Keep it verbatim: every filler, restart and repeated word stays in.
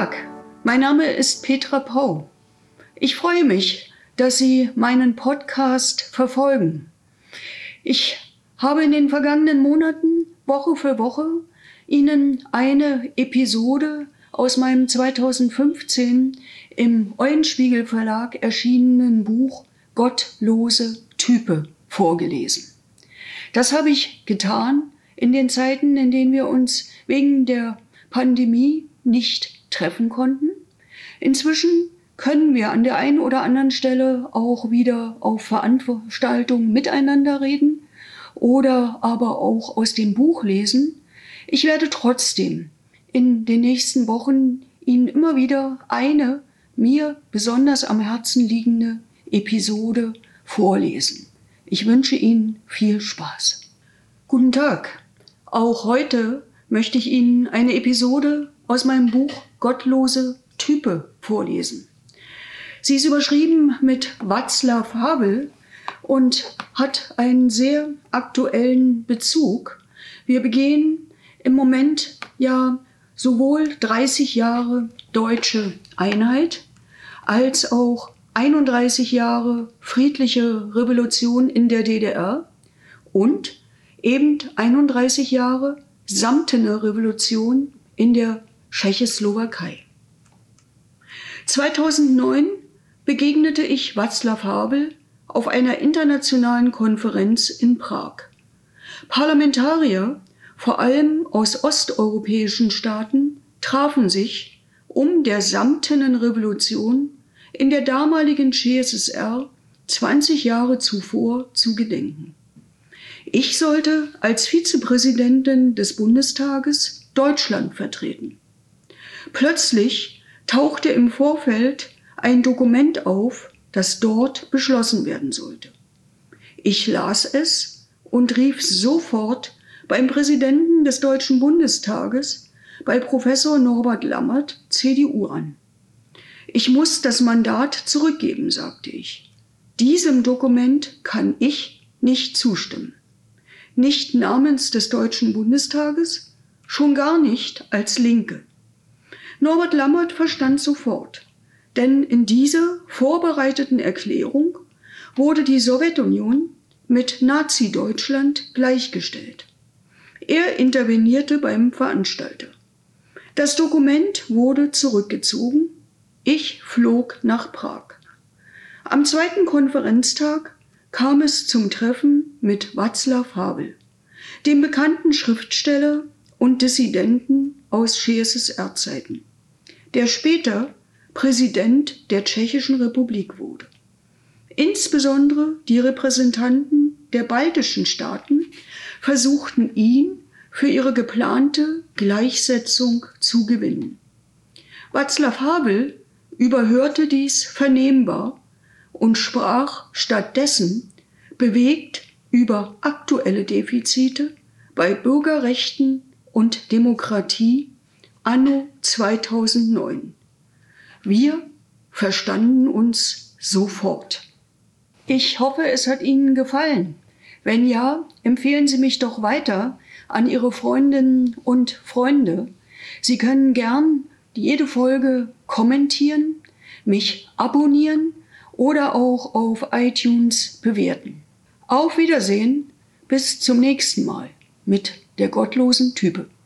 Tag, mein Name ist Petra Pau. Ich freue mich, dass Sie meinen Podcast verfolgen. Ich habe in den vergangenen Monaten, Woche für Woche, Ihnen eine Episode aus meinem zweitausendfünfzehn im Eulenspiegel Verlag erschienenen Buch Gottlose Type vorgelesen. Das habe ich getan in den Zeiten, in denen wir uns wegen der Pandemie nicht treffen konnten. Inzwischen können wir an der einen oder anderen Stelle auch wieder auf Veranstaltungen miteinander reden oder aber auch aus dem Buch lesen. Ich werde trotzdem in den nächsten Wochen Ihnen immer wieder eine mir besonders am Herzen liegende Episode vorlesen. Ich wünsche Ihnen viel Spaß. Guten Tag. Auch heute möchte ich Ihnen eine Episode aus meinem Buch Gottlose Type vorlesen. Sie ist überschrieben mit Václav Havel und hat einen sehr aktuellen Bezug. Wir begehen im Moment ja sowohl dreißig Jahre deutsche Einheit als auch einunddreißig Jahre friedliche Revolution in der D D R und eben einunddreißig Jahre samtene Revolution in der Tschechoslowakei. zweitausendneun begegnete ich Václav Havel auf einer internationalen Konferenz in Prag. Parlamentarier, vor allem aus osteuropäischen Staaten, trafen sich, um der samtenen Revolution in der damaligen C S S R zwanzig Jahre zuvor zu gedenken. Ich sollte als Vizepräsidentin des Bundestages Deutschland vertreten. Plötzlich tauchte im Vorfeld ein Dokument auf, das dort beschlossen werden sollte. Ich las es und rief sofort beim Präsidenten des Deutschen Bundestages, bei Professor Norbert Lammert, C D U, an. Ich muss das Mandat zurückgeben, sagte ich. Diesem Dokument kann ich nicht zustimmen. Nicht namens des Deutschen Bundestages, schon gar nicht als Linke. Norbert Lammert verstand sofort, denn in dieser vorbereiteten Erklärung wurde die Sowjetunion mit Nazi-Deutschland gleichgestellt. Er intervenierte beim Veranstalter. Das Dokument wurde zurückgezogen. Ich flog nach Prag. Am zweiten Konferenztag kam es zum Treffen mit Václav Havel, dem bekannten Schriftsteller und Dissidenten aus C S S R-Zeiten, der später Präsident der Tschechischen Republik wurde. Insbesondere die Repräsentanten der baltischen Staaten versuchten ihn für ihre geplante Gleichsetzung zu gewinnen. Václav Havel überhörte dies vernehmbar und sprach stattdessen bewegt über aktuelle Defizite bei Bürgerrechten und Demokratie anno zweitausendneun. Wir verstanden uns sofort. Ich hoffe, es hat Ihnen gefallen. Wenn ja, empfehlen Sie mich doch weiter an Ihre Freundinnen und Freunde. Sie können gern jede Folge kommentieren, mich abonnieren oder auch auf iTunes bewerten. Auf Wiedersehen, bis zum nächsten Mal mit der gottlosen Type.